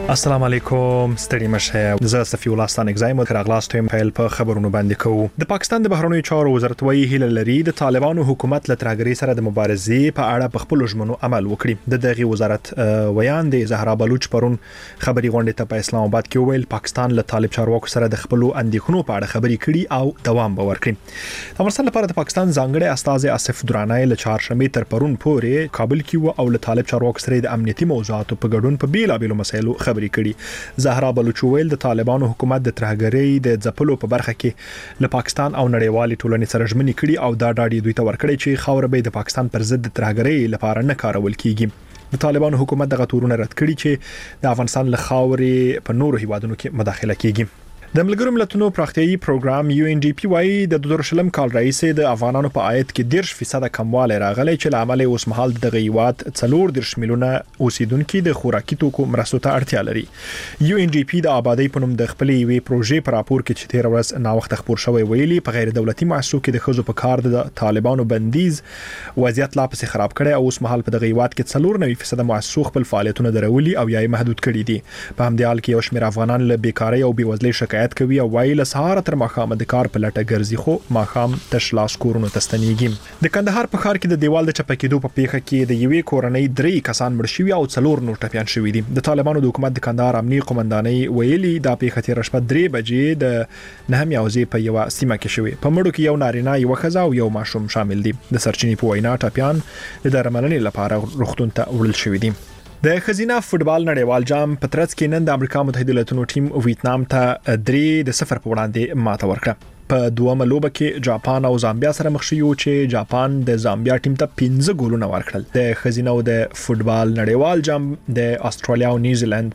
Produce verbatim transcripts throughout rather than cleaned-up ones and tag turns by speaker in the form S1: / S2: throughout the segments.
S1: السلام علیکم ستړي مشه زه صفی الله ستانک زایم راغلاست هم په په خبرونو باندې کوو د پاکستان د بهرنیو چارو وزارت وایي هیله لري د طالبانو حکومت له ترهګرۍ سره د مبارزې په اړه په خپل ژمنو عمل وکړي د دغه وزارت ویان د زهرا بلوچ پرون خبري غونډه ته په اسلام آباد کې ویل پاکستان له طالب چارواکو سره د خپل اندېښنو په اړه خبري کړي او دوام به ورکړي د افغانستان لپاره د پاکستان ځانګړي استاذ اسف درانای له چهارشنبه تر پرون پورې کابل کې او له طالب چارواکو سره د امنیتي موضوعاتو په ګډون په بیلابېلو مسایلو خبري کړي زهرا بلوچ ویل د طالبانو حکومت د ترهګرۍ د ځپلو په برخه کې له پاکستان او نړیوالې ټولنې سره ژمنې کړي او دا ډاډ دوی ته ورکړي چې خاور به د پاکستان پر ضد د ترهګرۍ لپاره نه کارول کیږي د طالبانو حکومت د غتورونه رد کړي چې د افغانستان له خاورې په نورو هیوادونو کې مداخله کیږي د ملګرو ملتونو پراختیایي پروګرام یو ان ډي پی وايي د دوه زره شلم کال رئیس د افغانانو په عاید کې ډیر فیصد کموالی راغلی چې لامل اوس مهال د غیوات څلور درش میلیونه اوسیدونکو د خوراکي توکو مرستو ته اړتیا لري یو ان ډي پی د آبادی په نوم د خپلې وی پروژې پر راپور کې چې تیر ورځ نا وخت خبر شوی ویلي په غیر دولتي مؤسسو کې د خزو په کار د طالبانو بندیز وضعیت لا پسې خراب کړي او اوس مهال په د غیوات کې څلور نوي فیصد مؤسسو خپل فعالیتونه درولي او یا محدود کړي دي په همدې حال کې یو شمېر افغانان له بیکاری او بیوزلۍ شکایت کوي او وایي له سهار تر ماښام د کار په لټه ګرځي خو ماښام تش لاس کورونو ته ستنېږي د کندهار په ښار کې د دیوال د چپه کېدو په پیښه کې د یوې کورنۍ درې کسان مړ شوي او څلور نور ټپیان شوي دي د طالبانو د حکومت د کندهار امنیتي قومندانۍ ویلي دا پیښه تیر شپه درې بجې د نهم یوځې په یو سیمه کې شوې په مړو کې یو نارینه یو ښځه او یو ماشوم شامل دي د سرچینې په وینا ټپیان د درملنې لپاره روغتون ته وړل شوي دي د خزینه فوتبال نړیوال جام په ترڅ کې نن د امریکا متحده ایالاتونو ټیم ویتنام ته درې د صفر په وړاندې ماته ورکړه په دومره لوبه کې جاپان او زامبیا سره مخ شوي چې جاپان د زامبیا ټیم ته پنځه ګولونه ورکړل د خزینه او د فوتبال نړیوال جام د استرالیا او نیوزیلند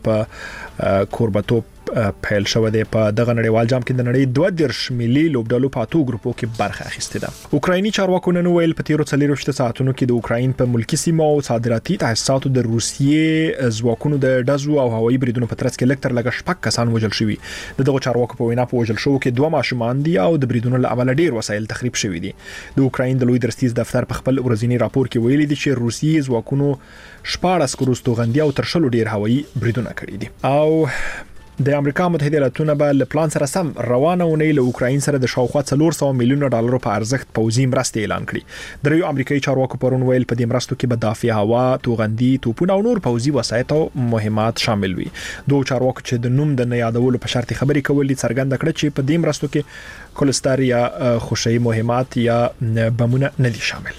S1: په کوربتوب پیل شو دی په دغه نړیوال جام کې د نړۍ دوه درش ملي لوبډلو په اتو ګروپو کې برخه اخیسته ده اوکرایني چارواکو نن ویل په تیرو څلورو ساعتونو کې د اوکراین په ملکی سیمو او صادراتي تاسیساتو د روسیې ځواکونو د ډزو او هوایي بریدونو په ترڅ کې لکټر لګ شپږ کسان وژل شوي د دغه چارواکو په وینا په وژل شو کې دوه ماشومان دي او د بریدونو له امله ډیر وسایل تخریب شوي دي د اوکراین د لوی درستیز دفتر په خپل ورځنی راپور کې ویلي دي چې روسیې ځواکونو شپاړس کروستوغندي او ترشلو ډیر هوایي بریدونه کړي دي او د امریکا متحده ایالاتونو به له پلان سره سم روانه ونې له اوکراین سره د شاوخوا څلور سوه میلیونه ډالر په ارزښت پوځي مرستې اعلان کړي دریو امریکایي چارواکو پرون ویل په دې مرستو کې به دافع هوا توغندي توپونه او نور پوځي وسایط او مهمات شامل وي دوه چارواکو چې د نوم د نه یادولو په شرط خبري کولې څرګنده کړه چې په دې مرستو کې کولستر یا خوشي مهمات یا بمونه نه دي شامل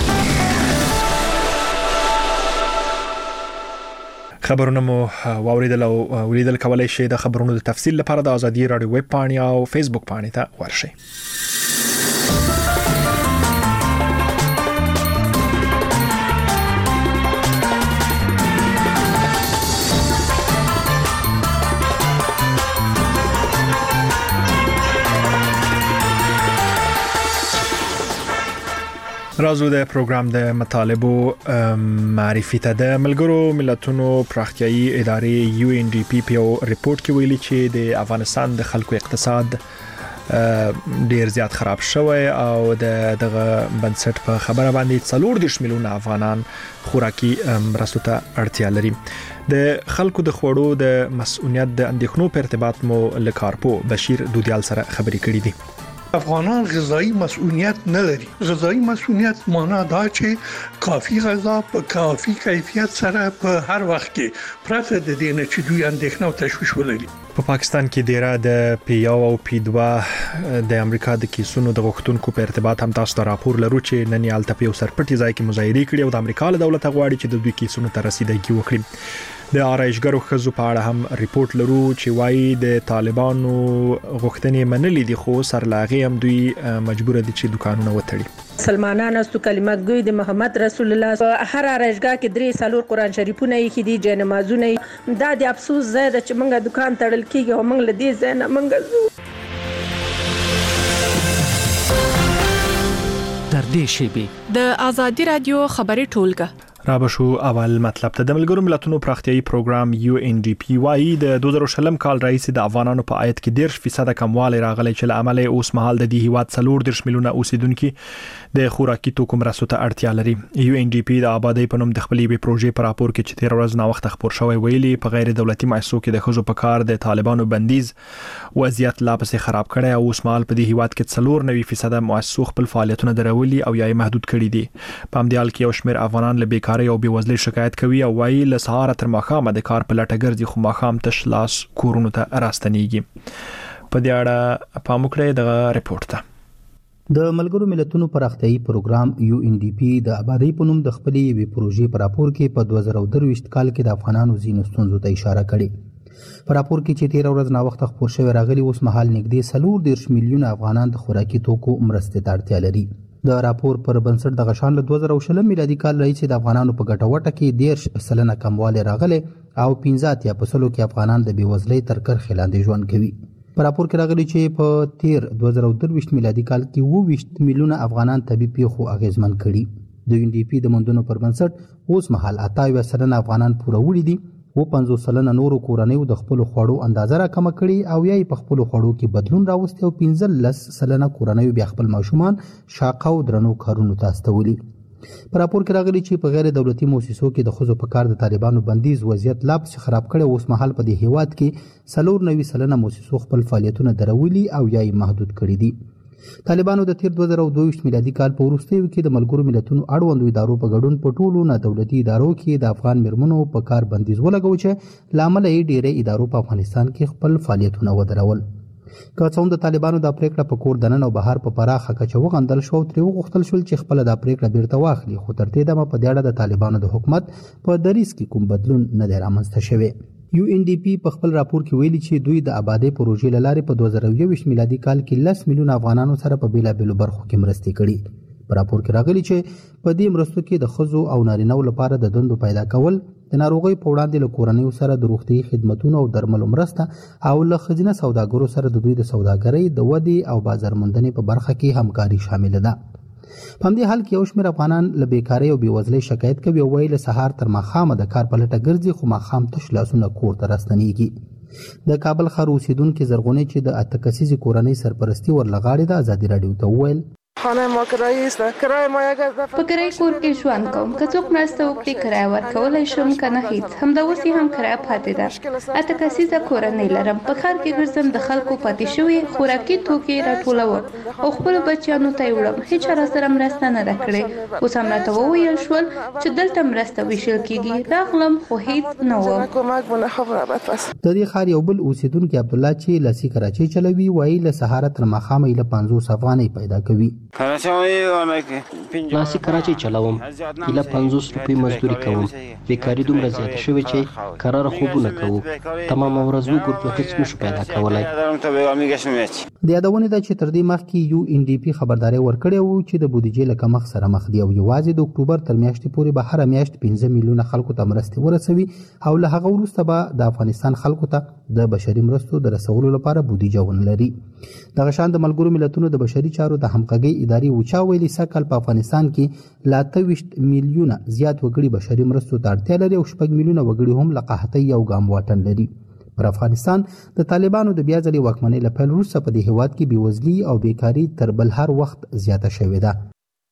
S1: خبرونه مو واوریدل او ولیدل کولای شئ د خبرونو د تفصیل لپاره د ازادي رادیو ویب پاڼې او فیسبوک پاڼې ته ورشئ رازو د پروګرام د مطالبو معرفي ته د ملګرو ملتونو پراختیایي ادارې یو ان ډي پی په ریپورت کې ویلي چې د افغانستان د خلکو اقتصاد ډیر زیات خراب شوی او د دغه بنسټ په خبره باندې څلور دیرش میلیونه افغانان خوراکي مرستو ته اړتیا لري د خلکو د خوړو د مسؤلیت د اندېښنو په ارتباط مو له کارپو بشیر دودیال سره خبرې کړې دي
S2: افغانان غذایی مسؤلیت نه لري غذایی مسؤلیت معنا دا چې کافی غذا په کافی کیفیت سره په هر وخت کې پرته د دې نه چې دوی اندېښنه او تشویش ولري
S1: په پاکستان کې ډیره د پی یو او پی دوه د امریکا د کیسونو د غوښتونکو په ارتباط هم تاسو ته راپور لرو چې نن یالته په یو سرپټي ځای کې مظاهره کړې او د امریکا له دولت غواړي چې د دوی کیسونو ته رسیدګي وکړي د آرایشګرو خزو په اړه هم ریپورت لرو چې وایي د طالبانو غوښتنې منلې دي خو سرلاغي هم دوی مجبور دي چې دکانونه وتړي
S3: سلمانان استو کلمات ګوي د محمد رسول الله هر آرایشګه کې درې سالور قران شریفونه یې کې دي جن نمازونه دا د افسوس زیاده چې موږ دکان تړل کیږي او موږ له دې ځای نه موږ
S4: در دې شیبې
S5: د ازادي رادیو خبري ټولګه
S1: رابشو اول مطلب ته د ملګرو ملتونو پراختیایي پروګرام یو ان ډي پی وايي د دوه زره شلم کال رئیس د افغانانو په عاید کې ډیر فیصد کموالی راغلی چې له امله اوس مهال د دې هیواد څلور دېرش میلیونه اوسیدونکو د خوراکي توکو مرستو ته اړتیا لري. یو ان ډي پی د آبادی په نوم د خپلې وی پروژې پر راپور کې چې تیر ورځ نا وخت خبر شوی ویلي په غیر دولتي مؤسسو کې د خزو په کار د طالبانو بندیز وضعیت لا پسې خراب کړي او اوس مهال په دې هیواد کې څلور نوي فیصد مؤسسو خپل فعالیتونه درولي او یا محدود کړي دي. په همدې حال کې یو شمېر افغانان له بیکاری او بېوزلۍ شکایت کوي او وايي له سهار تر ماښامه د کار په لټه ګرځي خو ماښام تش لاس کورونو ته راستنیږي. په دې اړه پام وکړئ دغه ریپورت ته.
S4: د ملګرو ملتونو پراختیایي پروګرام یو ان ډي پی د آبادی په نوم د خپلې وی پروژې پر راپور کې په دوه زره درویشت کال کې د افغانانو ځینو ستونزو ته اشاره کړې. په راپور کې چې تیر ورځ نا وخت خبر شوی راغلی اوس مهال نږدې څلور دېرش میلیونه افغانان د خوراکي توکو مرستې ته اړتیا لري. د راپور پر بنسټ د غشان له دوه زره شلم میلادي کال راهیسې د افغانانو په ګټه وټه کې دېرش سلنه کموالی راغلی او پنځه اتیا په سلو کې افغانان د بېوزلۍ تر کرښې لاندې ژوند کوي. په راپور کې راغلی چې په تیر دوه زره درویشت میلادي کال کې اووه ویشت میلیونه افغانان طبي پیښو اغیزمن کړي. د یو ان ډي پی د موندنو پر بنسټ اوس مهال اته اویا سلنه افغانان پوره وړي دي او پنځوس سلنه نورو کورنیو د خپلو خوړو اندازه راکمه کړي او یا په خپلو خوړو کې بدلون راوستی او پنځلس سلنه کورنیو بیا خپل ماشومان شاقه او درنو کارونو ته استولي. په راپور کې راغلی چې په غیر دولتي مؤسسو کې د ښځو په کار د طالبانو بندیز وضعیت لا پسې خراب کړی. اوس مهال په دې هیواد کې څلور نوي سلنه مؤسسو خپل فعالیتونه درولي او یا یې محدود کړي دي. طالبانو د تیر دوه زره دوه میلادي کال په وروستیو کې د ملګرو ملتونو اړوندو ادارو په ګډون په ټولو نه دولتي ادارو کې د افغان میرمنو په کار بندیز ولګو چې لامل یې ډېرې ادارو په افغانستان کې خپل فعالیتونه ودرول. که څه هم د طالبانو د پریکړه په کور دننه او بهر په پراخه کچه وغندل شو او ترې وغوښتل شول چې خپل د پریکړه بیرته واخلي خو تر دې دمه په دې اړه د طالبانو د حکومت په دریځ کې کوم بدلون نه دی رامنځته شوی. یو ان ډي پی په خپل راپور کې ویلي چې دوی د آبادی پروژې له لارې په دوه زره یوویشت میلادي کال کې لس میلیونه افغانانو سره په بیلابیلو برخو کې مرستې کړي. په راپور کې راغلي چې په دې مرستو کې د ښځو او نارینه‌و لپاره د دندو پیدا کول، د ناروغۍ په وړاندې له کورنیو سره د روغتیايي خدمتونو او درملو مرسته او له ښځینه سوداګرو سره د دوی د سوداګرۍ د ودې او بازارموندنې په برخه کې همکاري شامل ده. په همدې حال کې یو شمېر افغانان له بیکارۍ او بېوزلۍ شکایت کوي او وایي له سهار تر ماښامه د کار په لټه ګرځي خو ماښام تش لاسونه کور ته راستنیږي. د کابل ښار اوسیدونکي زرغونې چې د اته کسیزې کورنۍ سرپرستي ورلغاړې ده ازادي راډیو ته وویل
S5: خانه ما کرایه است کرایه ما یک
S6: په کرایه کور کې ژوند کوم که څوک مرسته وکړي کرایه ورکولی شم که نه هیڅ همدا اوس یې هم کرایه پاتې ده. اته کسیزه کورنۍ لرم په ښار کې ګرځم د خلکو پاتې شوي خوراکي توکي راټولوم او خپلو بچیانو ته یې وړم. هیڅ چا راسره مرسته نه ده کړې. اوس هم راته وویل شول چې دلته مرسته ویشل کیږي. راغلم خو هیڅ نه وم.
S4: د دې ښار یو بل اوسیدونکي عبدالله چې لاسي کراچۍ چلوي وایي له سهاره تر ماښامه یې له پنځوس افغانۍ پیدا کوي.
S7: لاسي کراچۍ چلوم، ایله پنځوس روپۍ مزدوري کوم. بیکاري دومره زیاته شوې چې قراره خوبونه کوو. تمامه ورځ وګرځو هیڅ نشو پیدا کولی.
S4: د یادونې ده چې تر دې مخکې یو ان ډي پی خبرداری ورکړی و چې د بودیجې له کمښت سره مخ دي او یوازې د اکتوبر تر میاشتې پورې به هره میاشت پنځه میلیونه خلکو ته مرستې ورسوي او له هغه وروسته به د افغانستان خلکو ته د بشري مرستو د رسولو لپاره بودیجه ونه لري. دغه شان د ملګرو ملتونو د بشري چارو د همغږۍ ادارې وچا ویلي سږ کال په افغانستان کې له اته ویشت میلیونه زیات وګړي بشري مرستو ته اړتیا لري او شپږ میلیونه وګړي هم له قحطۍ او ګام واټن لري. پر افغانستان د طالبانو د بیا ځلې واکمنۍ له پیل وروسته په دې هیواد کې بېوزلي او بیکاري تر بل هر وخت زیاته شوې ده.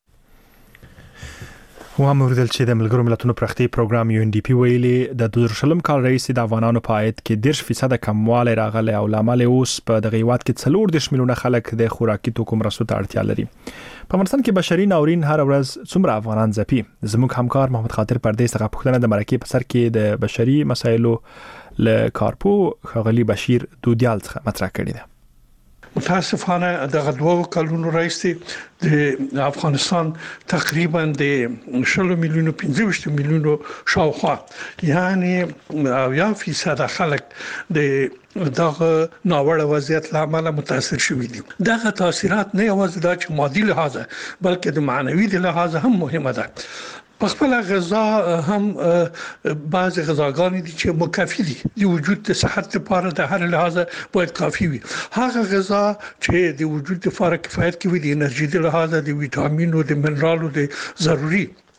S1: واموردل چې د ملګرو ملتونو پراختیایي پروګرام یو ان ډي پی ویلي د دوه زره شلم کال راهیسې د افغانانو په عاید کې دېرش فیصده کموالی راغلی او له امله اوس په دغه هیواد کې څلور دېرش میلیونه خلک د خوراکي توکو مرستو ته اړتیا لري. په افغانستان کې بشري ناورین هر ورځ څومره افغانان ځپي؟ زموږ همکار محمد خاطر پردیس څخه پوښتنه د مرکې په سر کې د بشري مسایلو له کارپو ښاغلي بشیر دودیال څخه مطرح کړې ده.
S2: متاسفانه دغه دوه کلونو راځي د افغانستان تقریبا د شل میلیونو پنځه ویشت میلیونو شاوخوا یعنی اویا فیصد خلک د دغه ناوړه وضعیت لامل متاثر شوي دي. دغه تاثیرات نه یوازې د چې مادي لحاظه بلکې د معنوي لحاظه هم مهمه ده. په خپل غذا هم بعض غذاګانې دي چې مکفي دي د وجود د صحت لپاره د هر لحاظه باید کافي وي. هغه غذا چې د وجود لپاره کفایت کوي د انرژي د لحاظه د ویټامینو د منرالو د ضروري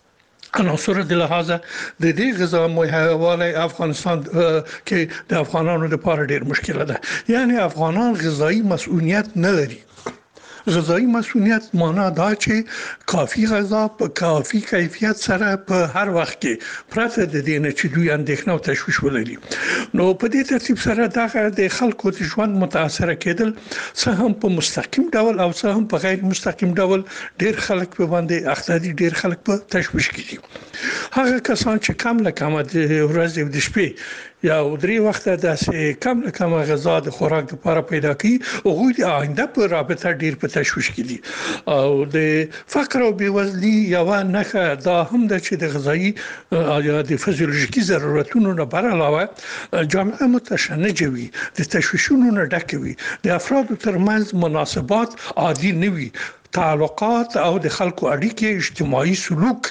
S2: عناصر د لحاظه د دې غذا مهیاواله افغانستان کې د افغانانو لپاره ډېر مشکل ده. یعنی افغانان غذایی مسؤلیت نه لري. غذایی مسؤلیت معنا دا چې کافي غذا په کافي کیفیت سره په هر وخت کې پرته د دې نه چې دوی اندېښنه او تشویش ولري. نو په دې ترتیب سره دا د خلکو د ژوند متاثر کېدل څه هم په مستقیم ډول او څه هم په غیر مستقیم ډول ډېر خلک په باندې اخته دي، ډېر خلک په تشویش کې دي. هغه کسان چې کم له کم د ورځې او د شپې یا درې وخته د کم له کم غذا د خوراک لپاره پیدا کی او غوړي د آینده په رابطه ډیر په تشویش کې دي او د فقر او بیوزلي یو نه دا هم د چې د غذایی یا د فزیولوژیکي ضرورتونو نه بر علاوه جامعه متشنجه وي، د تشویشونو نه ډکه وي، د افرادو ترمنځ مناسبات عادي نه وي، تعلقات او د خلکو اړیکې، اجتماعي سلوک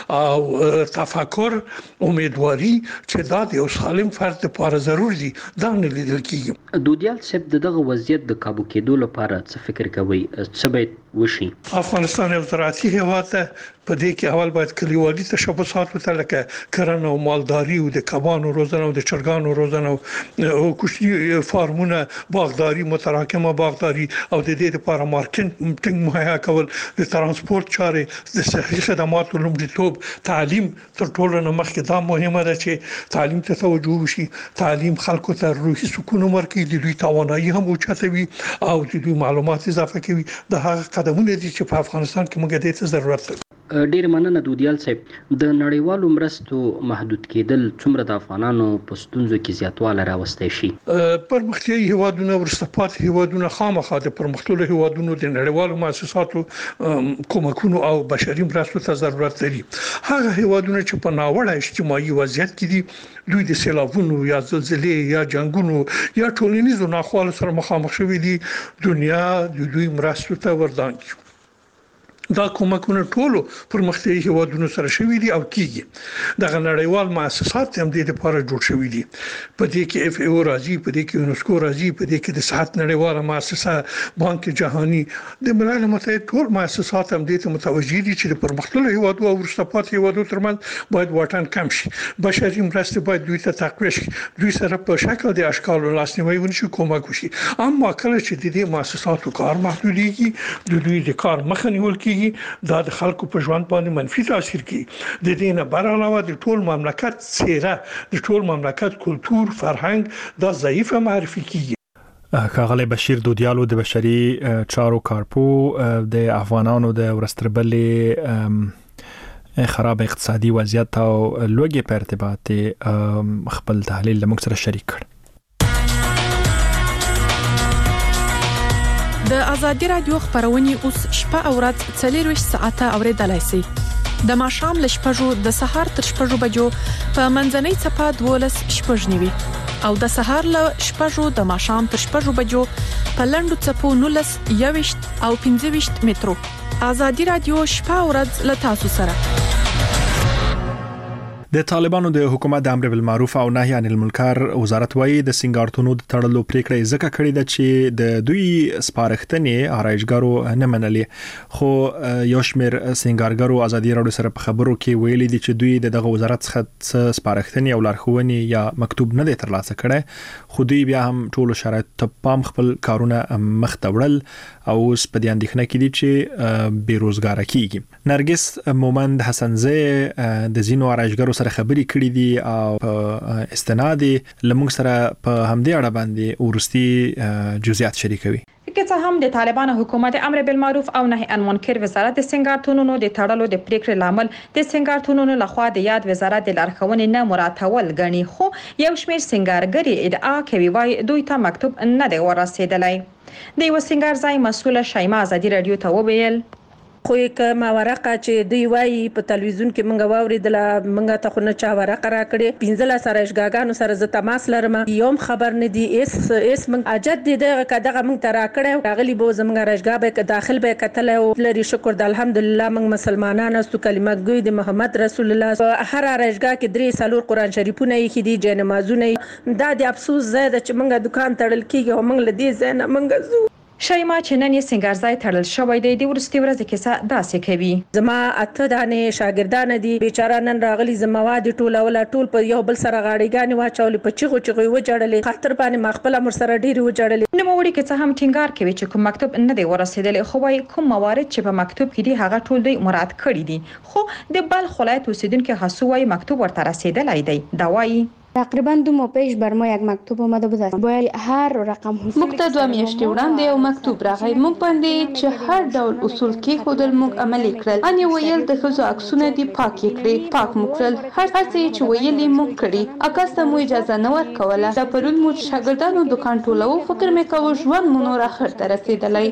S2: او تفکر، امیدواري چې دا د یو سالم فرد لپاره ضروري دي دا نه لیدل کیږي.
S7: دودیال صاحب دغه وضعیت د کابو کېدو لپاره څه فکر کوي؟ څه باید وشي؟
S2: افغانستان یو زراعتي هیواد ده، په دې کې اول باید کلیوالي تشبثات وته لکه کرنه او مالداري او د کبانو روزنه او د چرګانو روزنه او کوشنی فارمونه، باغداري، متراکمه باغداري او د دې لپاره مارکیټینګ مهیا کول، د ترانسپورت چارې، د صحي خدماتو لومړیتوب، تعلیم تر ټولو نه مخکې دا مهمه ده چې تعلیم ته توجه وشي. تعلیم خلکو ته روحي سکون ورکړي، د دوی توانایي هم اوچتوي او د دوی معلومات اضافه کوي. د هغه قدمونه دي چې په افغانستان کې موږ د ته ضرورت لرو.
S7: ډیر مننه دودیال صاحب. د نړیوالو مرستو محدود کېدل څومره د افغانانو په ستونزو کې زیاتوالی راوستی شي؟
S2: پرمختیایي هیوادونه، وروسته پاتې هیوادونه خامخا د پرمختللو هیوادونو د نړیوالو مؤسساتو کومکونو او بشري مرستو ته ضرورت لري. هغه هیوادونه چې په ناوړه اجتماعي وضعیت کې دي، دوی د سیلابونو یا زلزلې یا جنگونو یا ټولنیزو ناخوالو سره مخامخ شوي دي، دنیا د دوی مرستو ته وردانګي. دا کومکونه ټولو پرمختیایي هیوادونو سره شوي دي او کیږي. دغه نړیوال مؤسسات هم د دې لپاره جوړ شوي دي. په دې کې اف ای او راځي، په دې کې یونسکو راځي، په دې کې د صحت نړیواله مؤسسه، بانک جهانی، د ملل متحد ټول مؤسسات هم دې ته متوجه دي چې د پرمختللو هیوادونو او وروسته پاتې هیوادونو ترمنځ باید واټن کم شي. بشري مرستې باید دوی ته تقویه شي، دوی سره په شکل د اشکال لاسنیوي ونشي، کومک وشي. اما کله چې د دې مؤسساتو کار محدودېږي، د دوی د کار مخه نیول کیږي، دا د خلکو په ژوند باندې منفي تاثیر کوي. د دې نه بر علاوه د ټول مملکت څیره، د ټول مملکت کلتور، فرهنګ دا ضعیفه معرفي کیږي.
S1: ښاغلی بشیر دودیالو د بشري چارو کارپو د افغانانو د ورستربلې خراب اقتصادي وضعیت او لوږې په ارتباط خپل تحلیل له موږ سره شریک کړ.
S8: د ازادي رادیو خبرونه اوس شپه او ورځ څلور ساعته اوریدلای شئ. د ماښام ل شپږو د سهار تر شپږو بجو په منځنۍ چپه دولس شپږ نیوي او د سهار ل شپږو د ماښام تر شپږو بجو په لندو چپو نولس یويشت او پنځه ویشت مترو. ازادي رادیو شپه او ورځ ل تاسو سره.
S1: د طالبانو د حکومت د امر بالمعروف او نهي عن المنکر وزارت وايي د سنگارتونو د تړلو پریکړه ځکه کړې ده چې د دوی سپارښتنې آرایشګرو نه منلې. خو یو شمېر سنگارګرو ازادي راډیو سره په خبرو کې ویلي دي چې دوی دغه وزارت څخه سپارښتنې او لارښوونې یا مکتوب نه دی ترلاسه کړی، خو دوی بیا هم ټولو شرایطو ته پام خپل کارونه مخ ته وړل او اوس په دې اندېښنه کې دي چې بیروزګاره کیږي. نرګس مومند حسنزی د ځینو آرایشګرو سره خبرې کړې دي او په استناد لمونږ سره په همدې اړه باندې ورستي جزئیات شریکوي.
S9: که څه هم د طالبانو حکومت امر بالمعروف او نهي عن المنکر وزارت د سنگارتونونو د تړلو د پریکړې لامل د سنگارتونونو لخوا د یاد وزارت د لارښوونې نه مراعاتول غني، خو یو شمېر سنگارګري ادعا کوي وای دوی ته مکتوب نه دی ورسېدلی. د یو سنگارځای مسؤله شایما ازادي رادیو ته وویل
S3: خو که ما ورقه چې دوی وایي په تلویزیون کې مونږ واوریدله، مونږ ته خو نه چا ورقه راکړې. پنځلس ارایشګاګانو سره زه تماس لرم، یوم خبر نه دي اس اس مونږ اجد دي دغه کداغه مونږ ته راکړی راغلی به زمونږ ارایشګا به داخل به کتل او لري. شکر د الحمدلله مونږ مسلمانان استو کلمه ګوی د محمد رسول الله هر ارایشګا کې درې څلور قران شریفونه یې دي، جای نمازونه. دا د افسوس ځای ده چې مونږ دکان تړل کیږي او مونږ له دې ځای نه مونږ زو
S9: شایما چې نن یې سنگارځای تړل شوی دی د ورستي ورځې کیسه داسې کوي.
S3: زما اته دانې شاګردان دي بیچاره نن راغلي زمواد ټوله ولا ټول په یو بل سره غاړيګانې واچول په چیغو چیغو وجړلې خاطر باندې مخبل مر سره ډیری وجړلې.
S9: نو وړي کې څه هم ټینګار کوي چې کوم مکتوب نه دی ورسېدلی خو وايي کوم موارد چې په مکتوب کې دي هغه ټول دوی مراد کړی دي خو د بلخ ولایت اوسیدونکو هڅو وايي مکتوب ورته رسیدلی دی. دا وايي
S10: تقریبا دو ماه پیش بر ما یک مکتوب اومده بود است باید هر رقم
S6: موږ ته دوه میاشتې وړاندې یو مکتوب راغی موږ باندې چې هر ډول اصول کې خودل موږ عملي کړل ان ویل د ښځو عکسونه دي پاک کړي پاک موږ کړل هر څه چې ویلې موږ کړی اکاسته مو اجازه نه ورکوله دا پرون مو شاګردانو دکان ټولو فکر مې کاوه ژوند مو نور اخر ته رسیدلی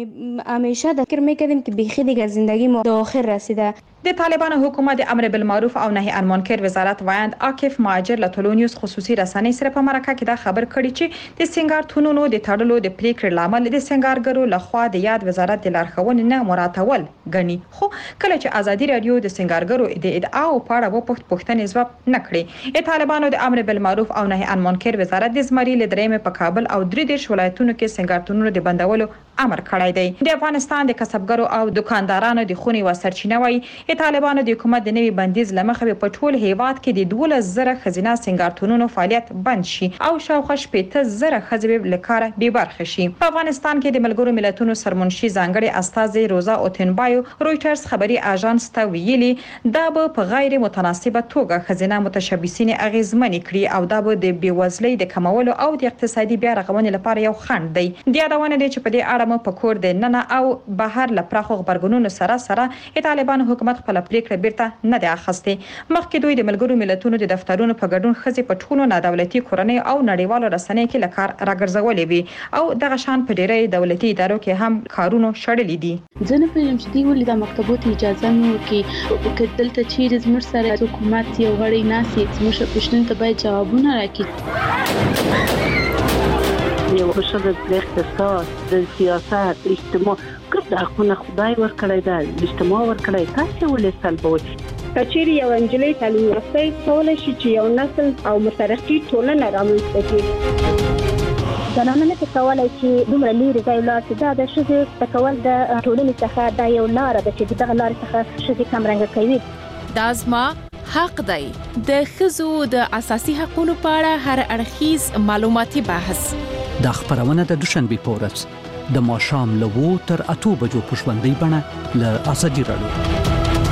S10: همیشه فکر میکردیم که بیخی دیگه زندگی ما به آخر رسیده.
S9: د طالبانو حکومت د امر بالمعروف او نهي عن منکر وزارت وایند عاکف مهاجر له ټولنیوز خصوصي رسنۍ سره په مرکه کې دا خبر کړی چې د سنگار تونونو د تړلو د پریکړې لامل د سنگارګرو لخوا د یاد وزارت د لارښوونې نه مراتول غني خو کله چې ازادي رادیو د سنگارګرو د ادعاو په اړه وپوښت پوښتنې ځواب نه کړي. طالبانو د امر بالمعروف او نهي عن منکر وزارت د زمري لدرېمه په کابل او درې دیش ولایتونو کې سنگار تونونو د بندولو امر کړی دی. د افغانستان د کسبګرو او دکاندارانو د خونی و سرچینه وای طالبانو د حکومت د نوي بندیز لمخه په ټول هیواد کې د دولس زره خزینه سنگارتونونو فعالیت بند شي او شاوخوا شپږ زره خزې له کار بې برخه شي. په افغانستان کې د ملګرو ملتونو سرمنشي ځانګړي استاذ روزا اوتنبایو رويټرز خبري اژانس ته ویلي دا به په غیر متناسبه توګه خزینه متشبثین اغیزمن کړي او دا به د بیوزلۍ د کمولو او د اقتصادي بیا رغونې لپاره یو خنډ دی. د یادونه دي چې په دې اړه په کور د ننه او بهر لپاره خبرګونونو سره سره طالبان حکومت خپل پریکړه بیرته نه دی اخیستې. مخکې دوی د ملګرو ملتونو د دفترونو په ګډون خزي په ټولو نادولتي کورنۍ او نړیوالو رسنۍ کې لکار راګرځولې وي او دغه شان په ډېرې دولتي ادارو کې هم کارونه شړلې دي.
S11: ځنه په یم چې دی ولې د مکتبونو اجازه نه ورکړي که دلته چیرې زموږ سره حکومت یو غړی ناسي زموږ پښتون ته باید جوابونه راکړي.
S12: یو بشر د اقتصاد د سیاست اجتماع کړه خو خدای ورکړی دا اجتماع ورکړی تاسو ولې سلبوي
S13: کچېری یو انجلۍ تعلیم یافته کولای شي چې یو نسل او مترقي ټولنه رامنځته کړي.
S14: زنانه نه کولای چې دومره لري ځای لاس دا د شذ تکول د ټولنې څخه دا یو لار ده چې دغه لار څخه شذ کم رنګ کوي.
S8: دا زما حق دی د ښځو د اساسي حقوقو په اړه هر اړخیز معلوماتي بحث.
S15: دا خبرونه د دوشنبه په ورځ د ماښام له وو تر اته بجو په ژوندۍ بڼه له ازادي رادیو.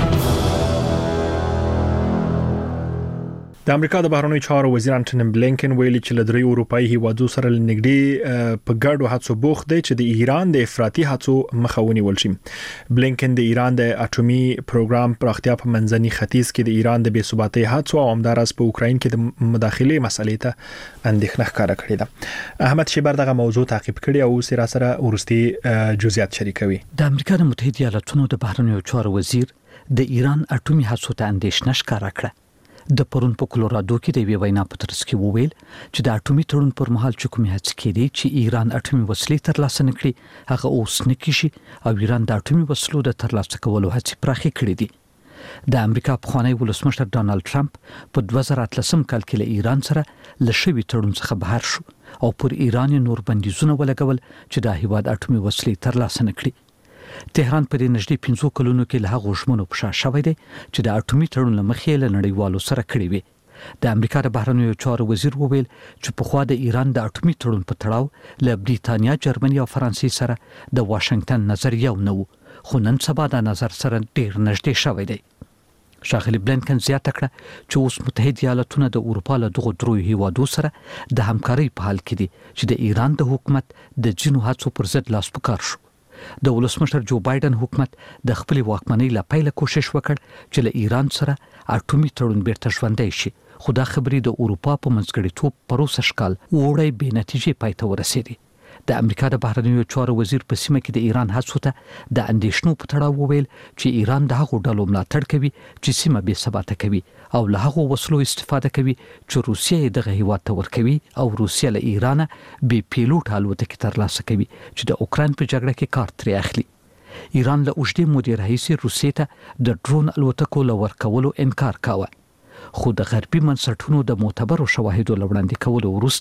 S1: د امریکا د بهرنیو چارو وزیر انټونی بلینکن ویلي چې له درې اروپאי هیوادو سره لنګډي په ګډو هڅو بوخت دی چې د ایران د افراطي هڅو مخه ونیول شي. بلینکن د ایران د اټومي پروګرام پراختیا په منځني ختیځ کې د ایران د بې ثباتۍ هڅو او همدارس په اوکراین کې د مداخلې مسلې ته اندېښنه ښکاره کړې ده. احمد شیبر دغه موضوع تعقیب کړي او سره سره ورستي جزئیات شریکوي.
S15: د امریکا د متحده ایالاتونو د بهرنیو چارو وزیر د ایران اټومي هڅو ته اندېښنه ښکاره کړه. د پرون په کولورادو کې د وی وینا په ترڅ کې وویل چې د اټومي تړون پر مهال چې کومې هڅې کېدې چې ایران اټومي وسلې ترلاسه نکړي هغه اوس نه کیږي او ایران د اټومي وسلو د ترلاسه کولو هڅې پراخې کړې دي. د امریکا پخوانی ولسمشر ډانلډ ټرمپ په دوه زره اتلسم کال کې له ایران سره له شوي تړون څخه بهر شو او پر ایران نور بندیزونه ولګول چې د هیواد اټومي وسلې ترلاسه نکړي. تهران په دې نږدې پنځو کلونو کې له هغو ژمنو په شا شوی دی چې د اټومي تړون له مخې له نړیوالو سره کړی وي. د امریکا د بهرنیو چارو وزیر وویل چې په خوا د ایران د اټومي تړون په تړاو له بریتانیا، جرمني او فرانسې سره د واشنگټن نظر یو نه و خو نن سبا د نظر سره ډیر نږدې شوی دی. ښاغلي بلینکن زیاته کړه چې اوس متحده ایالاتونه د اروپا له دغو درو هیوادو سره د همکارۍ په حال کې دي چې د ایران د حکومت د ځینو هڅو پر ضد لاس په کار شو. د ولسمشر جو بایدن حکومت د خپل واکمنۍ لپاره کوشش وکړ چې له ایران سره اټومي تړون بیرته ژوندی شي خو دا خبرې د اروپا په منځګړیتوب پروسه شکال وړي بې نتیجې پای ته ورسېدې. د امریکا د بهرنیو چارو وزیر په سیمه کې د ایران هڅو ته د اندېښنو په تړاو وویل چې ایران د هغو ډلو ملاتړ کوي چې سیمه بې ثباته کوي او له هغو وسلو استفاده کوي چې روسیه یې دغه هیواد ته ورکوي او روسیه له ایران بې پیلوټ الوتکې ترلاسه کوي چې د اوکراین په جګړه کې کار ترې اخلي. ایران له اوږدې مودې راهیسې روسیې ته د ډرون الوتکو له ورکولو انکار کاوه خو د غربي منصټونو د معتبرو شواهدو له وړاندې کولو وروسته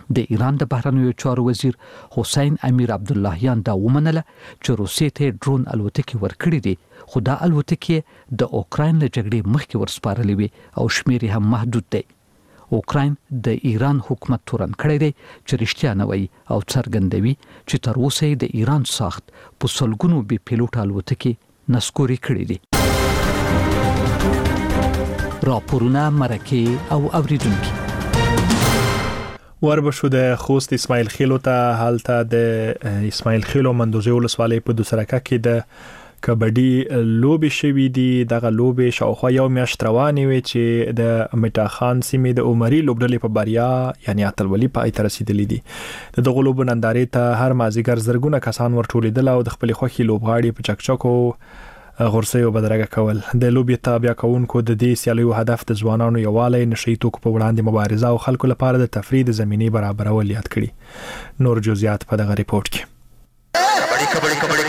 S15: د ایران د بهرنیو چارو وزیر حسین امیر عبداللهیان دا ومنله چې روسیې ته ډرون الوتکې ورکړې دي، خو دا الوتکې د اوکراین له جګړې مخکې ورسپارلې وي او شمیر هم محدود دی. اوکراین د ایران حکومت تورن کړی دی چې رښتیا نه وایي او څرګندوي چې تر اوسه د ایران ساخت په سلګونو بې پیلوټ الوتکې نسکوري کړې دي. راپورونه مرکه او اوریدونکي
S1: وربشو د خوست اسماعیل خیلو ته حالته د اسماعیل خیلو مندوزي ولسوالۍ په دوسرکه کې د کبډي لوبي شوې دي. دغه لوبي شاوخوا یو میاشت روانې وي چې د میټاخان سیمې د عمري لوبډلې په بریا یعنی اتلولي پای ته رسیدلې دي. د دغه لوبو نندارې ته هر مازیګر زرګونه کسان ورټولېدل او د خپل خوخي لوبغاړي په چکچکو غورسي او بدرګه کول. د لوبي تابع کوونکو د دې سیالیو هدف د ځوانانو یووالی، نشئی توکو په وړاندې مبارزه او خلکو لپاره د تفریح د زمینې برابرول یاد کړي. نور جزئیات په دغه ریپورت کې.
S16: کبډي کبډي کبډي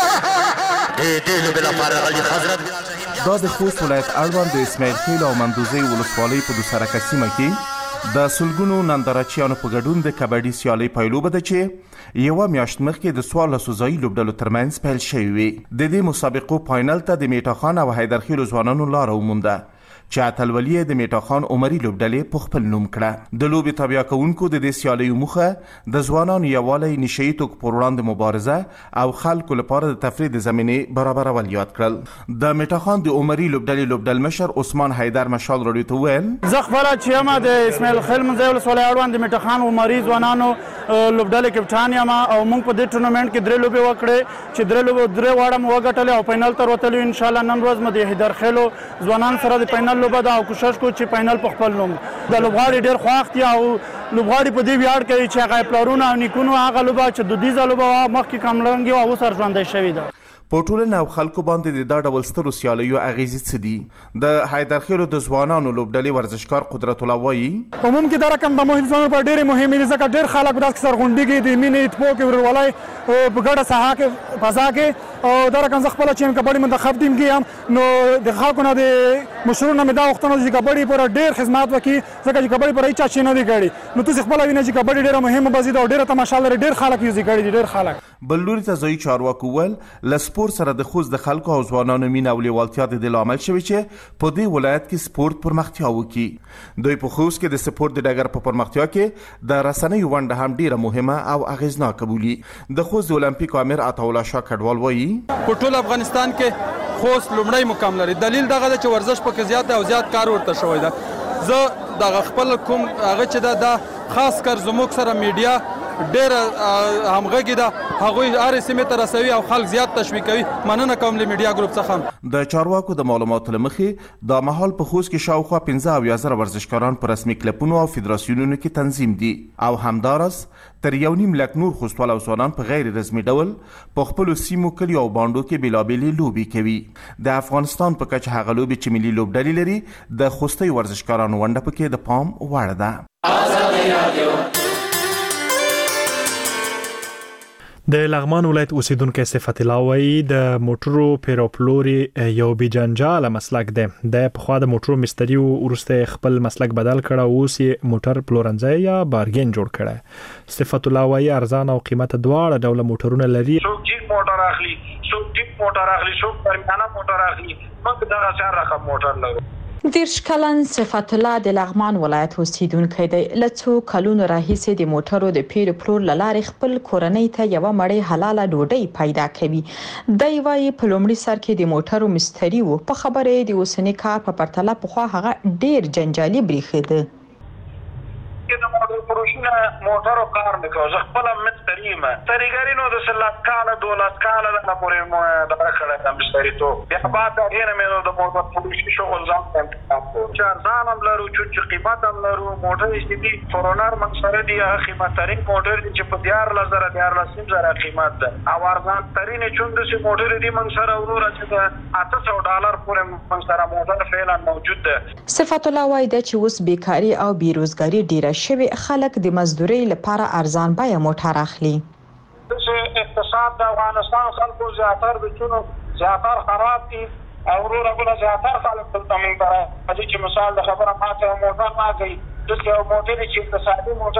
S16: کبډي د دې لوبې لپاره غلي حضرت دا د خوست ولایت اړوند د اسماعیل خیل او مندوزي ولسوالۍ په دوسرکه سیمه کې د سلګونو نندارچیانو په ګډون د کبډي سیالۍ پیلوبه ده چې یوه میاشت مخکې د څوارلسو ځایي لوبډلو ترمنځ پیل شوې وي. د دې مسابقو فاینل ته د میټاخان او حیدرخیلو ځوانانو لاره ومونده چې اتلولي د میټاخان عمري لوبډلې په خپل نوم کړه. د لوبې تابع کوونکو د دې سیالیو موخه د ځوانانو یووالی، نشئی توکو پر وړاندې مبارزه او خلکو لپاره د تفریح د زمینې برابرول یاد کړل. د میټاخان د عمري لوبډلې لوبډل مشر عثمان حیدر مشال راډیو ته وویل
S17: زه خپله چې یم د اسماعیل خیل منځي ولسوالۍ اړوند د میټاخان عمري ځوانانو لوبډلې کپټان یم او موږ په دې ټورنمنټ کې درې لوبې وکړې چې درې لوبې درې واړه مو وګټلې او فاینل ته وتلو. ان شاء الله نن ورځ مو د حیدرخیلو ځوانان سره د فاینل لوبه ده او کوشش کو چې فاینل په خپل نوم د لوبغاړي ډېر خوښ دي او لوبغاړي په دې ویاړ کوي چې هغه پلارونه او نیکونو هغه لوبه چې دودیزه لوبه مخکې کمرنګ او اوس ژوندۍ شوې ده.
S16: په ټولنه او خلکو باندې د دا ډول سترو سیالیو اغیزې څه دي؟ د حیدرخیلو د ځوانانو لوبډلې ورزشکار قدرت الله وایي
S17: عموم کې دا رقم د مهم ځوانانو په ډېرې مهمې دي ځکه ډېر خلک په داسې سرغونډېږي د مینې اتفاق ورورولۍ په ګډه ساحه کې فضا کې او دا رقم زه خپله چې یم کبډي منتخب ټیم کې یم نو د خلکو نه د مشرونو نه مې دا غوښتنه چې کبډي پوره ډېر خدمات وکړي ځکه چې کبډي پوره هېچا شی نه دی کړی. نو تاسې خپله وینئ چې کبډي ډېره مهمه بازي ده او ډېره تماشا لري. ډېر خلک یې زده کړي دي ډېر خلک.
S16: بل لوري ته ځایي چارواکو وویل له سپورت سره د خوست د خلکو او ځوانانو مینه او لیوالتیا د دې لامل شوې چې په دې ولایت کې سپورت پرمختیا وکړي. دوی په خوست کې د سپورت د ډګر په پرمختیا کې د رسنیو ونډه هم ډېره مهمه او اغیزناکه بولي. د خوست د اولمپیک امیر عطاالله شاه کډوال وایي
S18: په ټول افغانستان کې خوست لومړی مقام لري. دلیل دغه ده چې ورزش پکې زیات او زیات کار ورته شوی ده. زه دغه خپل کوم هغه چې ده دا خاص کر زموږ سره میډیا ډېره همغږي ده، هغوی هرې سیمې ته رسوي او خلک زیات تشویق کوي. مننه کوم له میډیا ګروپ څخه.
S16: د چارواکو د معلوماتو له مخې دا مهال په خوست کې شاوخوا پنځه اویا زره ورزشکاران په رسمي کلبونو او فدراسیونونو کې تنظیم دي او همداراز تر یو نیم لک نور خوستوال او ځوانان په غیر رسمي ډول په خپلو سیمو، کلیو او بانډو کې بېلابېلې لوبې کوي. د افغانستان په کچه هغه لوبې چې ملي لوبډلې لري د خوستي ورزشکارانو ونډه پکې د پام وړ ده.
S1: د لغمان ولایت اوسیدونکو صفت الله وایي د موټرو پیروپلوري یو بي جنجال مسلک دی. د په خوا د موټرو مستری ورسته خپل مسلک بدل کړه، اوس یې موټر پلورنځي یا بارګین جوړ کړه. صفت الله وایي ارزان او قیمت دواړه ډول موټرونه لري.
S19: څوک جیپ موټر اخلي، څوک ټیپ موټر اخلي، څوک درمیانه موټر اخلي. موږ دغه څار رقم موټر لرو.
S9: دیرش کلن صفت الله د لغمان ولایت اوسیدونکی دی. له څو کلونو راهیسې د موټرو د پیر پلور له لارې خپل کورنۍ ته یوه مړۍ حلاله ډوډۍ پیدا کوي. دی وایي په لومړي سر کې د موټرو مستري و، په خبره د اوسني کار په پرتله پخوا هغه ډېر جنجالي برېښېده.
S19: د موټر فروشونه موټرو کار نه کوي. زه خپله مستري یم. مستریګري نو د سلات کاله دولس کاله دغه پورې مو دغه کړی ده مستریتوب. بیا بعد د هغې نه مې نو د موټر فروشي شغل ځان ته انتخاب کړو چې ارزان هم لرو، چې قیمت هم لرو. موټر چې دي فورونر موږ سره دي، هغه قیمتترین موټر دي چې په دیارلس زره دیارلس نیم زره قیمت ده او ارزانترین چې همداسې موټر دي موږ سره وروره چې د اته سوه ډالر پورې موږ سره موټر فعلا موجود ده.
S9: صفت الله وایي دا چې اوس بیکاري او بیروزګاري ډیره شوې، خلک د مزدورۍ لپاره ارزان بیه موټر اخلي.
S19: چې اقتصاد د افغانستان خلکو زیاتر د چونو زیاتر خراب دي او وروره بله زیاتر خلک دلته موږ ته راځي چې مثال د خبره ماته موټر ما کوي. داسې یو موټر چې اقتصادي موټر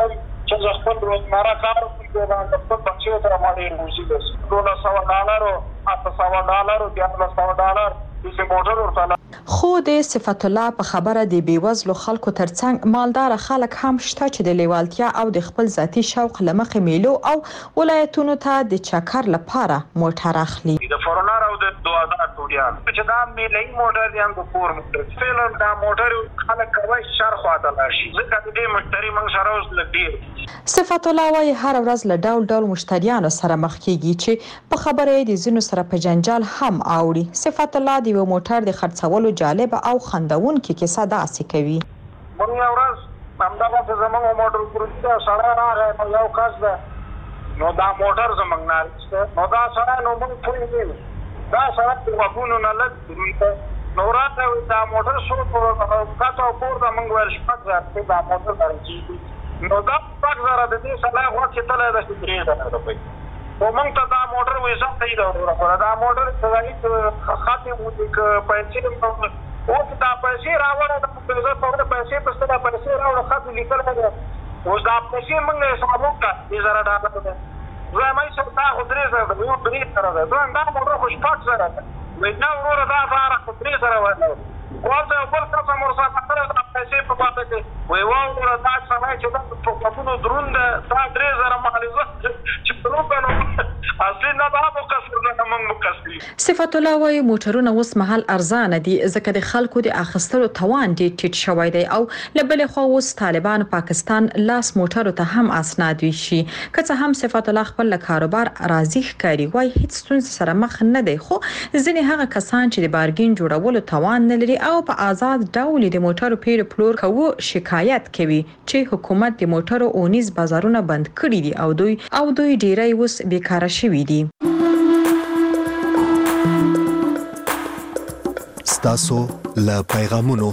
S19: چې زه خپل روزمره کار کوم باندې خپل بچو ته مالي روزي بس دولس سوه ډالرو اته سوه ډالرو دیارلس سوه ډالر داسې موټر ورته
S9: خو د صفت الله په خبره د بیوزلو خلکو ترڅنګ مالدار خلک هم شته چې د لیوالتیا او د خپل ذاتی شوق لمخې میلو او ولایتونو ته د چکر لپاره موټر اخلي.
S19: د فورنر او د دوادار ټوډیان چې دا میلې موټر دي هم د کور موټر فعلا دا موټر خلک کوي شر خواته لاشي ځکه د دې مشتری موږ سره اوس لګیر.
S9: صفت الله وايي هر ورځ له ډول ډول مشتریانو سره مخ کیږي چې په خبره د زینو سره په جنجال هم اوړي. صفت الله د یو موټر د خرڅولو جالب او خندون کې کیسه داسې کوي.
S19: موږ یو ورځ همدغه چې زموږ موټر ګروپ سره راغی نو یو کس ده نو دا موټر زموږ نه راځي نو دا سره نو موږ ټول ویل دا سره په وګونو نه لګ نو راته دا موټر شو په کاته پورته موږ ور شپږ ځای دا موټر راځي نو دا شپږ ځای د دې سره هغه چې تل د شپږ ځای راځي او موږ ته دا موټر وې ځم ته دا دا موټر څنګه خاطر مو د پیسې او دا پیسې راوړل د پیسې په پیسې په ستاره پیسې راوړل خاطر لیکل نه اوس دا پیسې موږ حساب وکړه د زړه ډاله ده زه مې څه تا خو درې زره یو درې سره ده دا موټر خو شپږ زره ده وې نو ورور دا فاره خو درې زره وایي کومه بل څه مرسته کړل دا پیسې په پاتې کې وې واو دا څنګه چې په خپلو دروند دا درې زره مالزه چې په لوګانو اصلي نه دا مو کسر نه موږ کسر.
S9: صفت الله وايي موټرونه اوس مهال ارزانه دي ځکه د خلکو د اخیستلو توان ډېر ټیټ شوی دی او لبلې خو اوس طالبان پاکستان لاس موټرو ته هم اسناد وي شي که څه هم صفت الله خپل کاروبار راضي ښکاري وايي هیڅ ستونزه سره مخ نه دی خو ځینې هغه کسان چې د بارګین جوړولو توان نه لري او په آزاد ډول د موټرو پیر پلور کوي شکایت کوي چې حکومت د موټرو اونیز بازارونه بند کړي دي او دوی او دوی ډیری اوس بیکاره شوي دي.
S20: ستاسو له پیغامونو.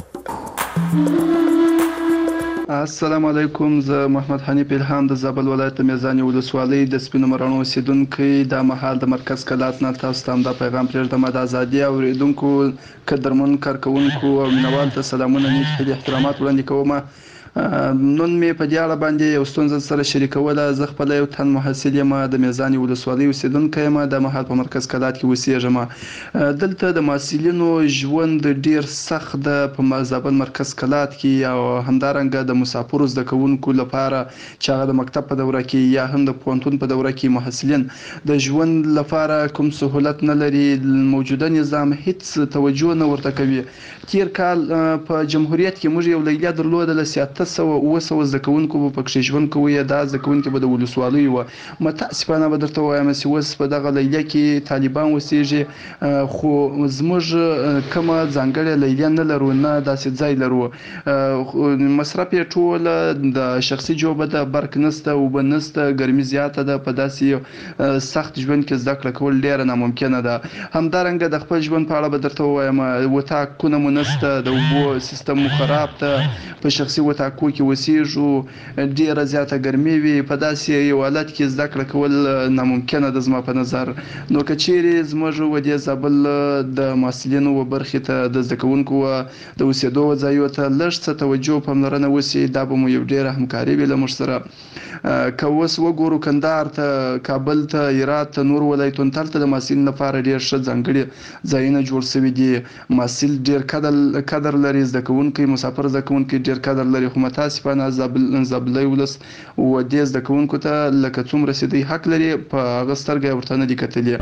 S21: السلام علیکم، زه محمد حنیف الهام د زابل ولایت میزانی ولسوالۍ د سپینو مرانو اوسیدونکی د مهال د مرکز کلات نه تاسو ته د پیغام پرېږدم د ازادي اوریدونکو قدرمن کارکونکو او مینوال ته سلامونه نیک احترامات وړاندې کوم. نن مې په دې اړه باندې یو ستونزه سره شریکوله. زه خپل یو تن محصل یم د میزانی ولسوالۍ اوسیدونکی یم د مهال په مرکز کلات کې اوسېږم. دلته د محصلینو ژوند ډیر سخت ده په زابل مرکز کلات کې او همدارنګه د مسافرو زده کوونکو لپاره چې هغه د مکتب په دوره کې یا هم د پوهنتون په دوره کې محصلین د ژوند لپاره کوم سهولت نه لري. موجوده نظام هیڅ توجه نه ورته کوي. تیر کال په جمهوریت کې موږ یو لیلیه درلودله سیاست سوه اوه سوه زده کوونکو به پکې ژوند کوي. دا زده کوونکي به د ولسوالۍ وه. متاسفانه به درته ووایم چې اوس په دغه لیلیه کې طالبان اوسېږي خو زموږ کومه ځانګړې لیلیه نه لرو نه داسې ځای لرو. مصرف یې ټوله د شخصي جوبه ده، برق نسته، اوبه نسته، ګرمي زیاته ده. په داسې سخت ژوند کې زده کړه کول ډېره ناممکنه ده. همدارنګه د خپل ژوند په اړه به درته ووایم وطاقونه مو نسته، د اوبو سیستم مو خراب ده، په شخصي وطاق کو کې وسیږو، ډیره زیاته ګرمي وي. په داسې یو حالت کې زده کړه کول ناممکنه ده زما په نظر. نو که چیرې زموږ ودې زابل د محصلینو و برخې ته د زده کوونکو د اوسېدو ځایو ته لږ څه توجه پاملرنه وشي دا به مو یو ډیره همکاري وي له موږ سره. که اوس وګورو کندهار ته، کابل ته، هرات ته، نور ولایتونو ته د محصلینو لپاره ډیر ښه ځانګړي ځایونه جوړ شوي دي. محصل ډیر قدر لري، زده کوونکی مسافر زده کوونکی ډیر قدر لري. خو متاسفانه زابلۍ ولس و دې زده کوونکو ته لکه څومره چې دوی حق لري په هغه سترګه ورته نه دي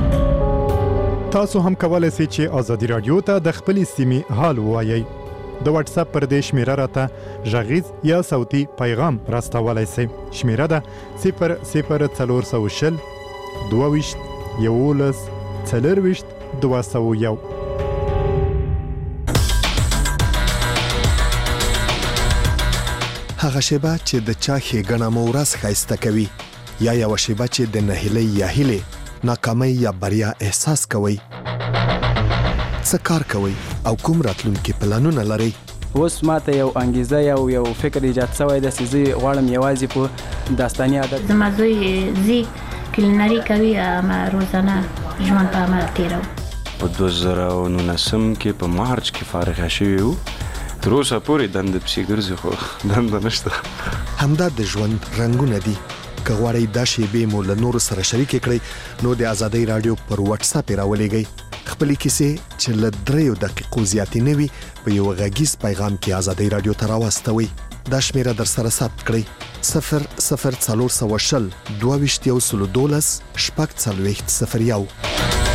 S21: کتلي.
S1: تاسو هم کولی شئ چې ازادي رادیو ته د خپلې سیمې حال ووایئ. د واتس اپ پر دې شمیره راته غږیز یا صوتي پیغام راستولی شئ. شمیره ده صفر صفر څلور سوه شل دوه ویشت یولس څلرویشت دوه سوه یو.
S20: هغه شیبه چې د چا ښېګڼه مو ورځ ښایسته کوي یا یوه شیبه چې د نهیلۍ یا هیلې ناکامۍ یا بریا احساس کوئ. څه کار کوئ او کوم راتلونکي پلانونه لرئ؟
S22: اوس ماته یو انګیزه یا یو فکر ایجاد شوی ده چې زه غواړم یوازې په داستاني ادب.
S23: زما زوی زی کلینري کوي اما روزانه ژوند په عمل تېروي.
S24: په دوه زره او نولسم کې په مارچ کې فارغه شوي وو
S4: تر اوسه پورې دند پسې ګرځي خو دند نشته.
S20: همدا د ژوند رنگونه دي. که غواړئ دا شیبې مو له نورو سره شریک کړئ نو د ازادۍ رادیو پر واتس اپ راولېږئ. خپلې کیسې چې له دریو دقیقو زیاتې نه وي په یو غږیز پیغام کې ازادۍ رادیو ته راواستوئ. دا شمیره در سره ثبت کړئ صفر صفر څلور سوه شل دوه ویشت یو سلو دولس شپږ څلوېښت صفر یو.